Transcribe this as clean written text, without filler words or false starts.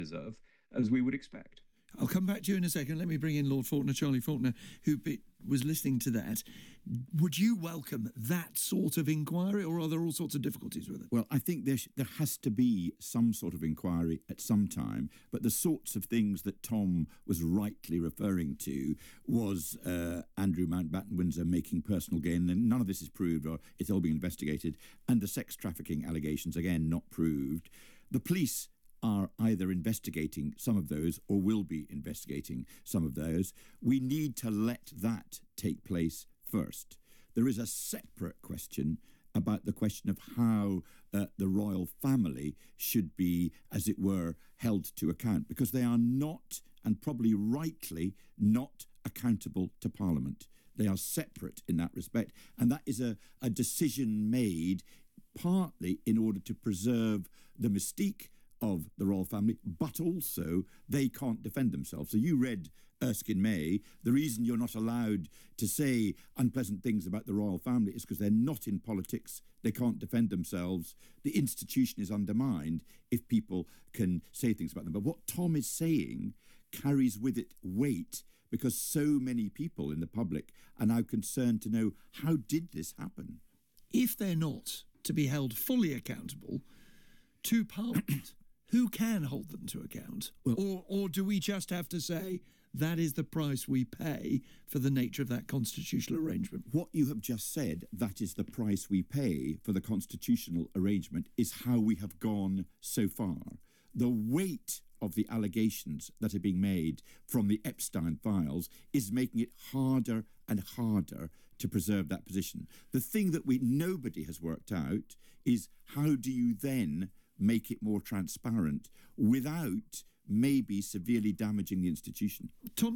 deserve, as we would expect. I'll come back to you in a second. Let me bring in Lord Faulkner, Charlie Faulkner, who was listening to that. Would you welcome that sort of inquiry, or are there all sorts of difficulties with it? Well, I think there has to be some sort of inquiry at some time, but the sorts of things that Tom was rightly referring to was Andrew Mountbatten Windsor making personal gain, and none of this is proved, or it's all being investigated, and the sex trafficking allegations, again, not proved. The police are either investigating some of those or will be investigating some of those. We need to let that take place first. There is a separate question about the question of how the royal family should be, as it were, held to account, because they are not, and probably rightly not, accountable to Parliament. They are separate in that respect, and that is a decision made partly in order to preserve the mystique of the royal family, but also they can't defend themselves. So you read Erskine May. The reason you're not allowed to say unpleasant things about the royal family is because they're not in politics. They can't defend themselves. The institution is undermined if people can say things about them. But what Tom is saying carries with it weight, because so many people in the public are now concerned to know, how did this happen? If they're not to be held fully accountable to Parliament, who can hold them to account? Well, or do we just have to say that is the price we pay for the nature of that constitutional arrangement? What you have just said, that is the price we pay for the constitutional arrangement, is how we have gone so far. The weight of the allegations that are being made from the Epstein files is making it harder and harder to preserve that position. The thing that nobody has worked out is, how do you then make it more transparent without maybe severely damaging the institution? Tom